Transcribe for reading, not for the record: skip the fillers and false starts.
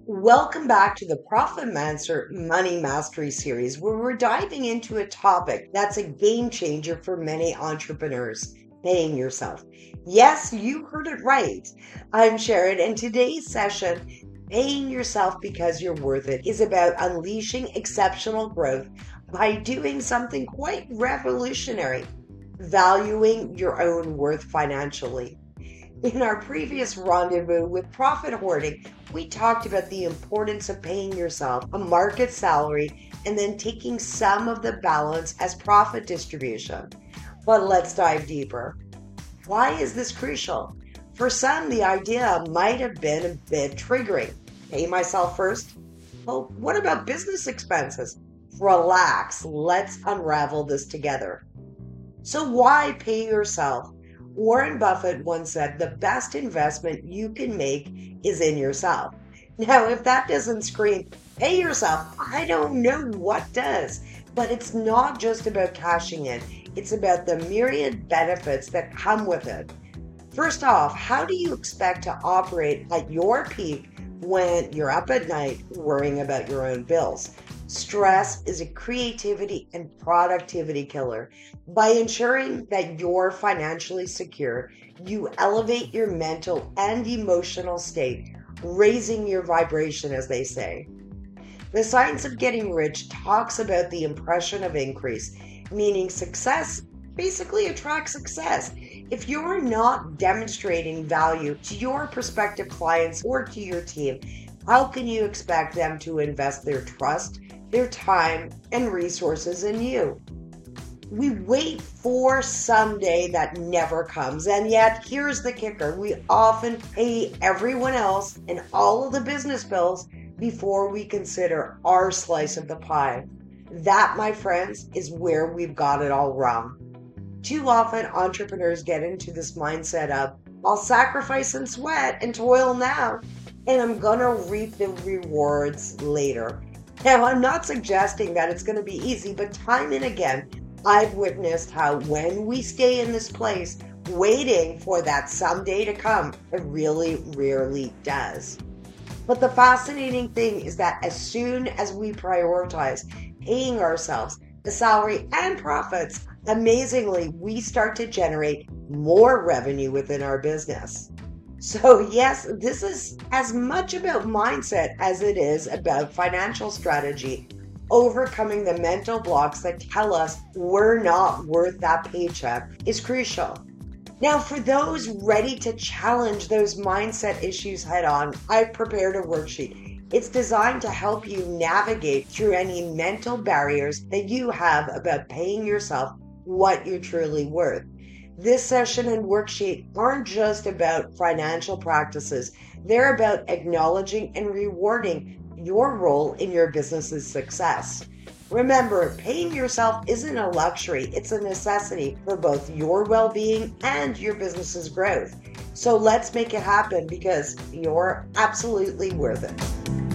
Welcome back to the Profit Mancer Money Mastery series, where we're diving into a topic that's a game changer for many entrepreneurs: paying yourself. Yes, you heard it right. I'm Sharon, and today's session, Paying Yourself Because You're Worth It, is about unleashing exceptional growth by doing something quite revolutionary: valuing your own worth financially. In our previous rendezvous with Profit Hoarding, we talked about the importance of paying yourself a market salary and then taking some of the balance as profit distribution. But let's dive deeper. Why is this crucial? For some, the idea might have been a bit triggering. Pay myself first? Well, what about business expenses? Relax, let's unravel this together. So why pay yourself? Warren Buffett once said the best investment you can make is in yourself. Now, if that doesn't scream, pay yourself, I don't know what does. But it's not just about cashing in, it's about the myriad benefits that come with it. First off, how do you expect to operate at your peak when you're up at night worrying about your own bills? Stress is a creativity and productivity killer. By ensuring that you're financially secure, you elevate your mental and emotional state, raising your vibration, as they say. The Science of Getting Rich talks about the impression of increase, meaning success basically attracts success. If you're not demonstrating value to your prospective clients or to your team, how can you expect them to invest their trust, their time, and resources in you? We wait for someday that never comes, and yet here's the kicker: we often pay everyone else and all of the business bills before we consider our slice of the pie. That, my friends, is where we've got it all wrong. Too often, entrepreneurs get into this mindset of, I'll sacrifice and sweat and toil now, and I'm gonna reap the rewards later. Now, I'm not suggesting that it's going to be easy, but time and again, I've witnessed how when we stay in this place, waiting for that someday to come, it really rarely does. But the fascinating thing is that as soon as we prioritize paying ourselves the salary and profits, amazingly, we start to generate more revenue within our business. So yes, this is as much about mindset as it is about financial strategy. Overcoming the mental blocks that tell us we're not worth that paycheck is crucial. Now, for those ready to challenge those mindset issues head on, I've prepared a worksheet. It's designed to help you navigate through any mental barriers that you have about paying yourself what you're truly worth. This session and worksheet aren't just about financial practices. They're about acknowledging and rewarding your role in your business's success. Remember, paying yourself isn't a luxury, it's a necessity for both your well-being and your business's growth. So let's make it happen, because you're absolutely worth it.